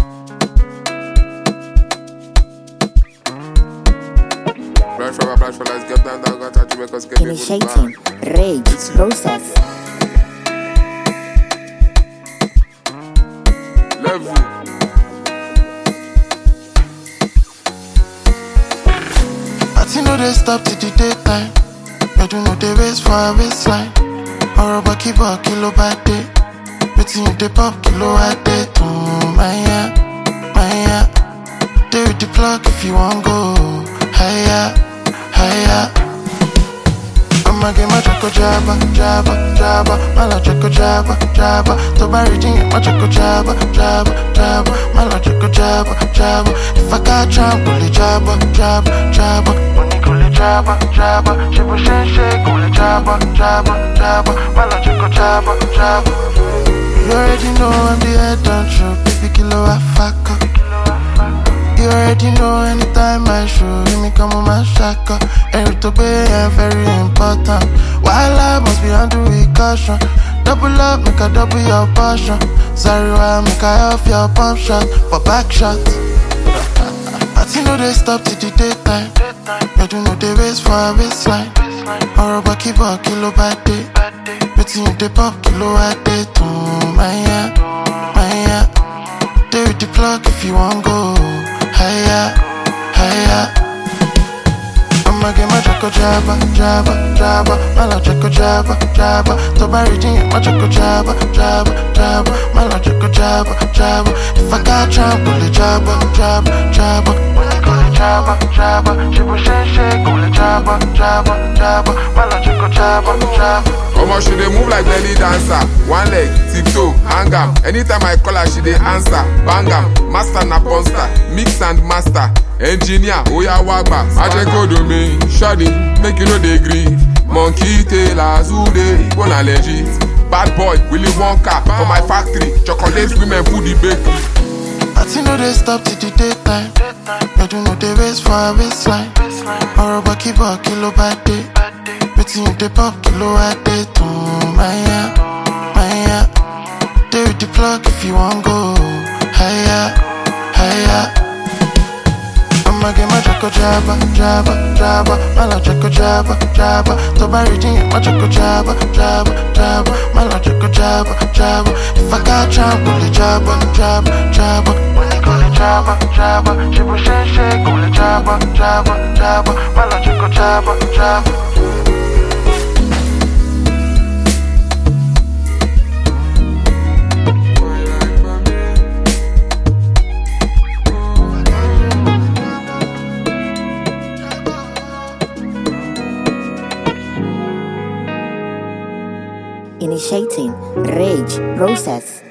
Black for let's get down, got to Jamaica, skip Initiating rage process. Level. I know they stop till the daytime. I do know they race for a baseline. Or a kilo by day. Between you they pop kilo a day. Maya. They with the plug if you want go. Higher. I'ma get my choco jabba. Mala choco jabba. To buy reading my choco jabba. Mala choco jabba. If I got tramp, pull it jabba. Money pull it jabba. She push shake, pull it jabba. Mala choco jabba. You already know I'm the head on show. Baby kilo I fuck up. You already know anytime I show you me come on my shaka. And to be very important. While I must be under caution. Double up, make a double your passion. Sorry, why make I off your pump shot for back shot. I know they stop till the daytime. You do know they race for a baseline. Or a kilo by day. Between you they pop kilo a day. Maya. They with the plug if you want go. Higher. I'ma get my choco jabba. Mala choco jabba. To buy reading my choco jabba. Mala choco jabba. If I got tramp, pull it jabba. When you call it jabba. She push shake, pull it jabba. Mala choco jabba. Omo, she dey move like belly dancer. One leg, tiptoe, hang am. Anytime I call her, she dey answer. Bang am, master na ponster, mix and master. Engineer, oya wagba. Ajeko do me, shoddy, make you know they grieve. Monkey tailors, who dey, go na legit. Bad boy, Willy Wonka, for my factory. Chocolate women, food the bakery. I know they stop till the daytime. You do know they race for a baseline. Or a kilo by day. Between you they pop kilo a day. Maya. They with the plug if you want go. Higher. I'ma get my choco jabba. Mala choco jabba. To buy reading my choco jabba. Mala choco jabba. If I got tramp, pull it jabba. When you call it jabba. She push shake, pull it jabba. Mala choco jabba. Initiating rage process.